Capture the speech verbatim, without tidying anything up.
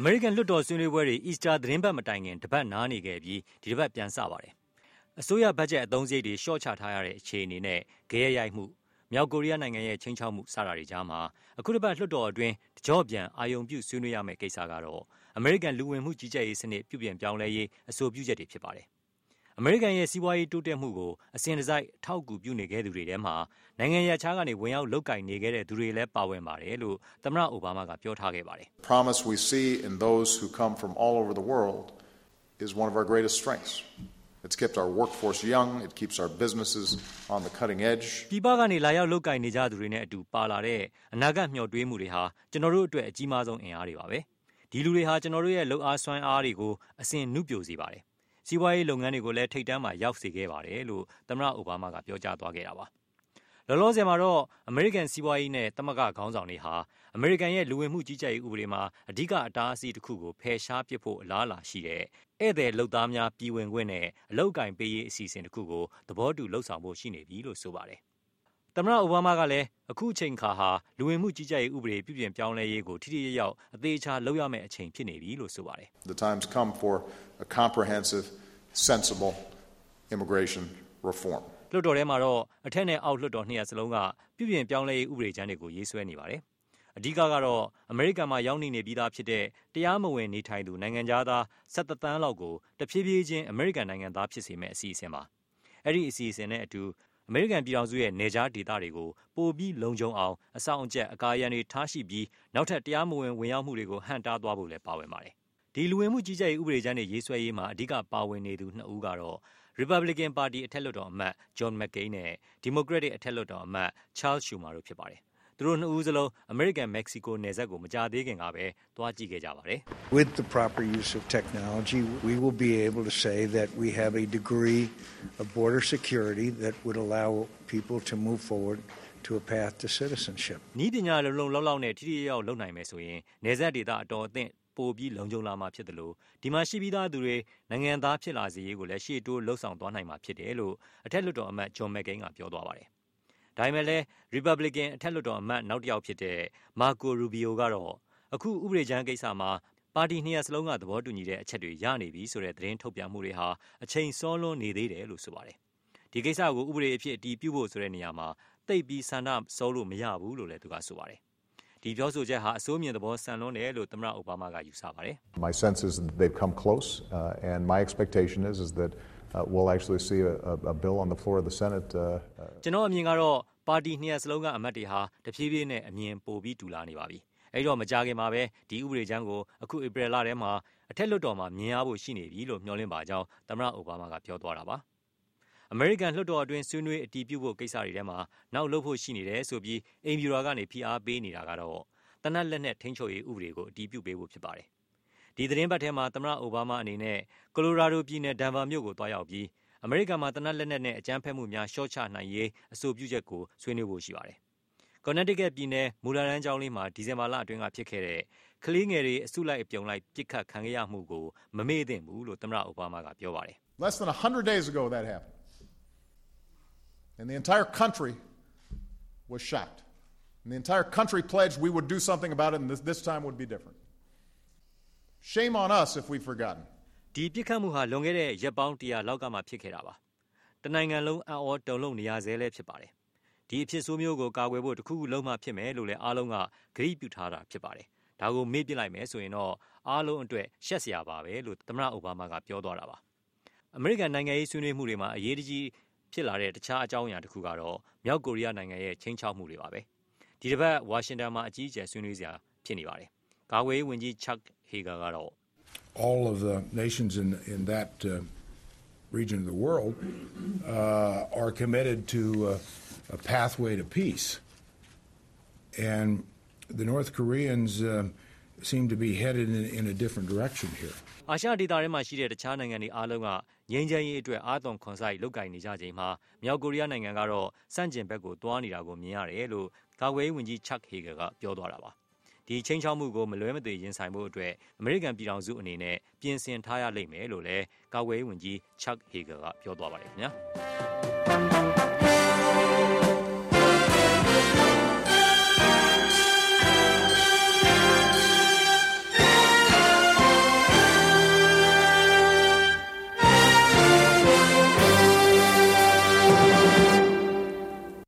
American လွှတ်တော်ဆွေးနွေးပွဲတွေ Easter သတင်းပတ်မတိုင်ခင်တပတ်နားနေခဲ့ပြီးဒီတပတ်ပြန်စပါတယ်။အစိုးရဘတ်ဂျက်အသုံးစရိတ်တွေရှော့ချထားရတဲ့အခြေအနေနဲ့ဂရဲရိုက်မှုမြောက်ကိုရီးယားနိုင်ငံရဲ့ချိန်ချောက်မှုစတာတွေကြားမှာအခုတပတ်လွှတ်တော်အတွင်းတကြော့ပြန်အာယုံပြုဆွေးနွေးရမယ့်ကိစ္စကတော့ American လူဝင်မှုကြီးကြပ်ရေးစနစ်ပြုပြင်ပြောင်းလဲရေးအဆိုပြုချက်တွေဖြစ်ပါတယ်။ American ရဲ့စီးပွားရေးတိုးတက်မှုကိုအစဉ်တစိုက်ထောက်အကူပြုနေခဲ့သူတွေထဲမှာနိုင်ငံရပ်ခြားကနေဝင်ရောက်လုပ်ကိုင်နေခဲ့တဲ့သူတွေလည်းပါဝင်ပါတယ်လို့သမ္မတအိုဘားမားကပြောထားခဲ့ပါတယ်။ Promise we see in those who come from all over the world is one of our greatest strengths. It's kept our workforce young, it keeps our businesses on the cutting edge. ပြည်ပကနေလာရောက်လုပ်ကိုင်နေကြသူတွေနဲ့အတူပါလာတဲ့အနာဂတ်မျှော်တွေးမှုတွေဟာကျွန်တော်တို့အတွက်အကြီးမားဆုံးအင်အားတွေပါပဲ။ဒီလူတွေဟာကျွန်တော်တို့ရဲ့လုပ်အားစွမ်းအားတွေကိုအစဉ်နှုတ်ပြစေပါတယ်။စီးပွားရေးလုပ်ငန်းတွေကိုလည်းထိပ်တန်းမှာရောက်စေခဲ့ပါတယ်လို့သမ္မတအိုဘားမားကပြောကြားသွားခဲ့တာပါ။လောလောဆယ်မှာတော့ American စီးပွားရေးနဲ့သမဂ္ဂခေါင်းဆောင်တွေဟာ American ရဲ့လူဝင်မှုကြီးကြပ်ရေးဥပဒေမှာအဓိကအတားအဆီးတစ်ခုကိုဖယ်ရှားပစ်ဖို့အလားအလာရှိတဲ့ဧည့်သည်လုပ်သားများပြည်ဝင်ခွင့်နဲ့အလုပ်ကိုင်ပေးရေးအစီအစဉ်တစ်ခုကိုသဘောတူလှုပ်ဆောင်ဖို့ရှိနေပြီလို့ဆိုပါတယ်။သမ္မတအိုဘားမားကလည်းအခုအချိန်ခါဟာလူဝင်မှုကြီးကြပ်ရေးဥပဒေပြုပြင်ပြောင်းလဲရေးကိုထိထိရောက်ရောက်အသေးချာလုပ်ရမယ့်အချိန်ဖြစ်နေပြီလို့ဆိုပါတယ်။ The time's come for a comprehensive, sensible immigration reform. လွှတ်တော်ထဲမှာတော့အထက်နဲ့အောက်လွှတ်တော်နှစ်ရပ်စလုံးကပြုပြင်ပြောင်းလဲရေးဥပဒေကြမ်းတွေကိုရေးဆွဲနေပါတယ်။အဓိကကတော့အမေရိကန်မှာရောက်နေနေပြီးသားဖြစ်တဲ့တရားမဝင်နေထိုင်သူနိုင်ငံသားသားဆယ်တသန်းလောက်ကိုတဖြည်းဖြည်းချင်းအမေရိကန်နိုင်ငံသားဖြစ်စေမယ့်အစီအစဉ်ပါ။အဲ့ဒီအစီအစဉ်နဲ့အတူအမေရိကန်ပြည်ထောင်စုရဲ့နေကြားဒေသတွေကိုပိုပြီးလုံခြုံအောင်အဆောင်အကျက်အကာအရန်တွေထားရှိပြီးနောက်ထပ်တရားမဝင်ဝင်ရောက်မှုတွေကိုဟန့်တားသွားဖို့လည်းပါဝင်ပါတယ်။ဒီလူဝင်မှုကြီးကြပ်ရေးဥပဒေကြမ်းတွေရေးဆွဲရေးမှာအဓိကပါဝင်နေသူနှစ်ဦးကတော့Republican ပါတီအထက်လွှတ်တော်အမတ် John McCain နဲ့ Democratic အထက်လွှတ်တော်အမတ် Charles Schumer တို့ဖြစ်ပါတယ်။သူတို့နှစ်ဦးစလုံး American Mexico နယ်စပ်ကိုမကြာသေးခင်ကပဲသွားကြည့်ခဲ့ကြပါတယ်။ With the proper use of technology, we will be able to say that we have a degree of border security that would allow people to move forward to a path to citizenship. ဤပညာလုံလုံလောက်လောက်နဲ့ထိထိရောက်လုပ်နိုင်မယ်ဆိုရင်နယ်စပ်ဒေသအတော်အသင့်ပိုပြီးလုံခြုံလာမှာဖြစ်တယ်လို့ဒီမှာရှိပြီးသားသူတွေနိုင်ငံသားဖြစ်လာစေရေးကိုလည်းရှေ့တိုးလှုပ်ဆောင်သွားနိုင်မှာဖြစ်တယ်လို့အထက်လွှတ်တော်အမတ် John McCain ကပြောသွားပါတယ်။ဒါပေမဲ့လည်း Republican အထက်လွှတ်တော်အမတ်နောက်တစ်ယောက်ဖြစ်တဲ့ Marco Rubio ကတော့အခုဥပဒေကြမ်းကိစ္စမှာပါတီနှစ်ရပ်စလုံးကသဘောတူညီတဲ့အချက်တွေရနေပြီဆိုတဲ့သတင်းထုတ်ပြန်မှုတွေဟာအချိန်စောလွန်းနေသေးတယ်လို့ဆိုပါတယ်။ဒီကိစ္စကိုဥပဒေအဖြစ်အတည်ပြုဖို့ဆိုတဲ့နေရာမှာသိပ်ပြီးဆန္ဒစောလို့မရဘူးလို့လည်းသူကဆိုပါတယ်။ဒီပြောဆိုချက်ဟာအစိုးမြင်သဘောဆန်လွန်းတယ်လို့သမ္မတအိုဘားမားကယူဆပါတယ်။ My sense is that they've come close, uh, and my expectation is is that uh, we'll actually see a, a, a bill on the floor of the Senate. ကျွန်တော်အမြင်ကတော့ပါတီနှစ်ရပ်စလုံးကအမတ်တွေဟာတဖြည်းဖြည်းနဲ့အမြင်ပိုပြီးတူလာနေပါပြီ။အဲဒီတော့မကြာခင်မှာပဲဒီဥပဒေကြမ်းကိုအခုဧပြီလထဲမှာအထက်လွှတ်တော်မှာမြင်ရဖို့ရှိနေပြီလို့မျှော်လင့်ပါကြောင်းသမ္မတအိုဘားမားကပြောသွားတာပါ။ American လွှတ်တော်အတွင်းဆွေးနွေးအတည်ပြုဖို့ကိစ္စတွေထဲမှာနောက်လုပ်ဖို့ရှိနေတယ်ဆိုပြီးအိမ်ဖြူတော်ကနေဖိအားပေးနေတာကတော့တနက်လက်နဲ့ထိန်းချုပ်ရေးဥပဒေကိုအတည်ပြုပေးဖို့ဖြစ်ပါတယ်။ဒီသတင်းပတ်ထဲမှာသမ္မတအိုဘားမားအနေနဲ့ကိုလိုရာဒိုပြည်နယ်ဒန်ဗာမြို့ကိုတွားရောက်ပြီးအမေရိကန်မှာတနက်လက်နက်နဲ့အကြမ်းဖက်မှုများရှော့ချနိုင်ရေးအဆိုပြုချက်ကိုဆွေးနွေးဖို့ရှိပါတယ်။ Connecticut ပြည်နယ်မူလာတန်းကျောင်းလေးမှာဒီဇင်ဘာလအတွင်းကဖြစ်ခဲ့တဲ့ကလေးငယ်တွေအစုလိုက်အပြုံလိုက်ပစ်ခတ်ခံရမှုကိုမမေ့သင့်ဘူးလို့သမ္မတအိုဘားမားကပြောပါတယ်။ Less than one hundred days ago that happened. And the entire country was shocked. And the entire country pledged we would do something about it and this, this time would be different. Shame on us if we've forgotten. ဒီပြစ်ခတ်မှုဟာလွန်ခဲ့တဲ့ရက်ပေါင်းတရာလောက်ကမှဖြစ်ခဲ့တာပါ။တနိုင်ငံလုံးအံ့ဩတုန်လှုပ်နေရဆဲလည်းဖြစ်ပါတယ်။ဒီအဖြစ်ဆိုးမျိုးကိုကာကွယ်ဖို့တခုခုလုံးမှဖြစ်မယ်လို့လည်းအားလုံးကဂရုပြုထားတာဖြစ်ပါတယ်။ဒါကိုမေ့ပြစ်လိုက်မယ်ဆိုရင်တော့အားလုံးအတွက်ရှက်စရာပါပဲလို့သမ္မတအိုဘားမားကပြောသွားတာပါ။အမေရိကန်နိုင်ငံရေးဆွေးနွေးမှုတွေမှာအရေးကြီးဖြစ်လာတဲ့တခြားအကြောင်းအရာတစ်ခုကတော့မြောက်ကိုရီးယားနိုင်ငံရဲ့ချိန်ချောက်မှုတွေပါပဲ။ဒီတစ်ပတ်ဝါရှင်တန်မှာအကြီးအကျယ်ဆွေးနွေးစရာဖြစ်နေပါတယ်။ကာကွယ်ရေးဝန်ကြီး Chuck Hagel ကတော့ all of the nations in in that uh, region of the world uh, are committed to uh, a pathway to peace, and the North Koreans uh, seem to be headed in, in a different direction here. အာရှဒေသထဲမှာရှိတဲ့တခြားနိုင်ငံတွေအားလုံးကငြိမ်းချမ်းရေးအတွက်အားသွန်ခွန်စိုက်လုပ်ကိုင်နေကြချိန်မှာမြောက်ကိုရီးယားနိုင်ငံကတော့စန့်ကျင်ဘက်ကိုတွားနေတာကိုမြင်ရတယ်လို့ကာကွယ်ရေးဝန်ကြီး Chuck Hagel ကပြောသွားတာပါ။ဒီချင်းချောက်မှုကိုမလွဲမသွေရင်ဆိုင်ဖို့အတွက်အမေရိကန်ပြည်ထောင်စုအနေနဲ့ပြင်ဆင်ထားရလိမ့်မယ်လို့လည်းကာကွယ်ရေးဝန်ကြီး Chuck Hagel ကပြောသွားပါတယ်ခင်ဗျာ။